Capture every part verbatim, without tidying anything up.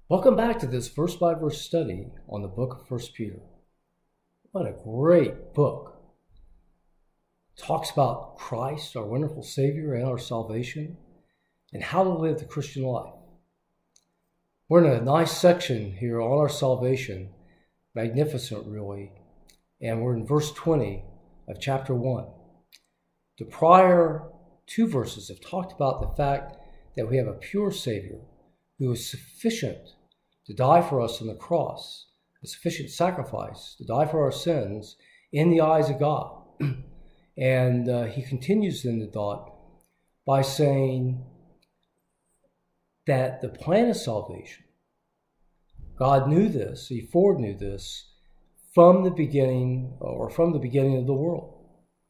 Welcome back to this verse-by-verse study on the book of First Peter. What a great book. It talks about Christ, our wonderful Savior, and our salvation, and how to live the Christian life. We're in a nice section here on our salvation, magnificent really, and we're in verse twenty of chapter one. The prior two verses have talked about the fact that we have a pure Savior who is sufficient to die for us on the cross, a sufficient sacrifice to die for our sins in the eyes of God. And uh, he continues in the thought by saying that the plan of salvation, God knew this, he foreknew this from the beginning, or from the beginning of the world.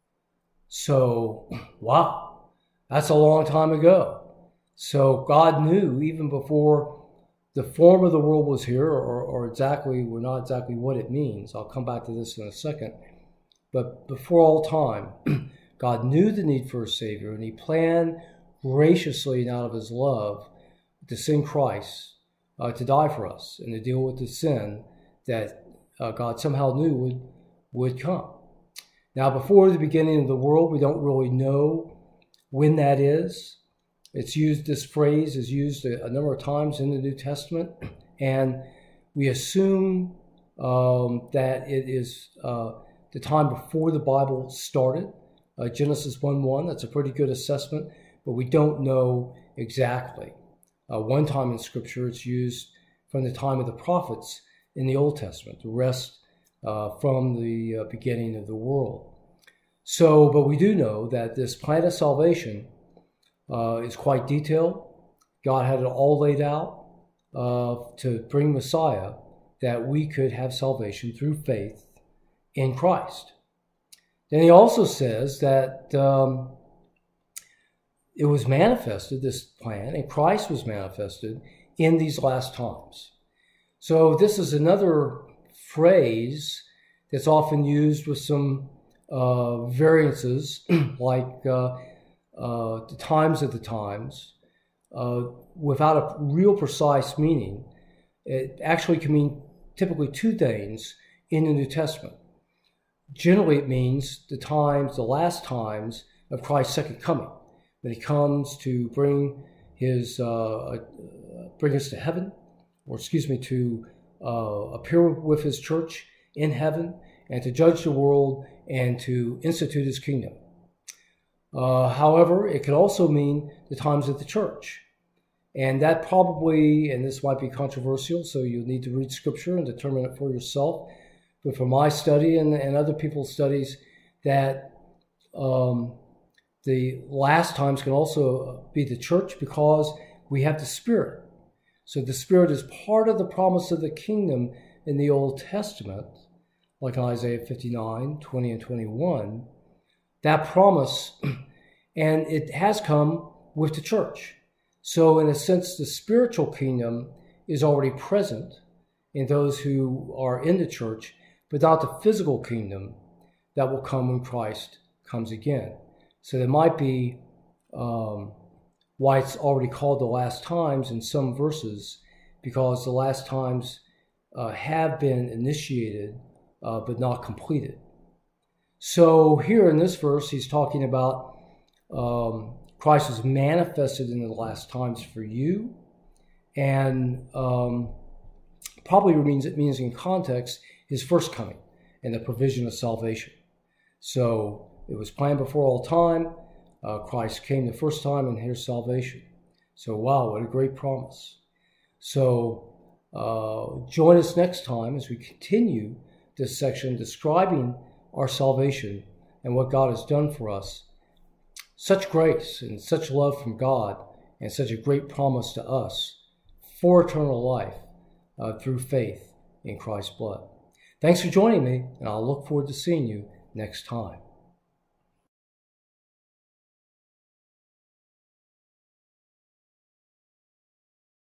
So, wow, that's a long time ago. So God knew even before the form of the world was here, or, or exactly, well, not exactly what it means. I'll come back to this in a second. But before all time, God knew the need for a Savior, and he planned graciously and out of his love to send Christ uh, to die for us and to deal with the sin that uh, God somehow knew would, would come. Now, before the beginning of the world, we don't really know when that is. It's used, this phrase is used a, a number of times in the New Testament, and we assume um, that it is uh, the time before the Bible started, uh, Genesis one one. That's a pretty good assessment, but we don't know exactly. Uh, one time in Scripture, it's used from the time of the prophets in the Old Testament, the rest uh, from the uh, beginning of the world. So, but we do know that this plan of salvation Uh, is quite detailed. God had it all laid out uh, to bring Messiah, that we could have salvation through faith in Christ. Then he also says that um, it was manifested, this plan, and Christ was manifested in these last times. So this is another phrase that's often used with some uh, variances, like uh, Uh, the times of the times, uh, without a real precise meaning. It actually can mean typically two things in the New Testament. Generally, it means the times, the last times of Christ's second coming, when he comes to bring his, uh, uh, bring us to heaven, or excuse me, to uh, appear with his church in heaven, and to judge the world and to institute his kingdom. Uh, however, it could also mean the times of the church. And that probably, and this might be controversial, so you'll need to read Scripture and determine it for yourself. But from my study and, and other people's studies, that um, the last times can also be the church, because we have the Spirit. So the Spirit is part of the promise of the kingdom in the Old Testament, like in Isaiah fifty-nine, twenty and twenty-one. That promise, and it has come with the church. So in a sense, the spiritual kingdom is already present in those who are in the church, but not the physical kingdom that will come when Christ comes again. So there might be um, why it's already called the last times in some verses, because the last times uh, have been initiated, uh, but not completed. So here in this verse, he's talking about um, Christ was manifested in the last times for you, and um, probably means it means in context his first coming and the provision of salvation. So it was planned before all time. Uh, Christ came the first time, and here's salvation. So wow, what a great promise. So uh, join us next time as we continue this section describing our salvation and what God has done for us. Such grace and such love from God, and such a great promise to us for eternal life uh, through faith in Christ's blood. Thanks for joining me, and I'll look forward to seeing you next time.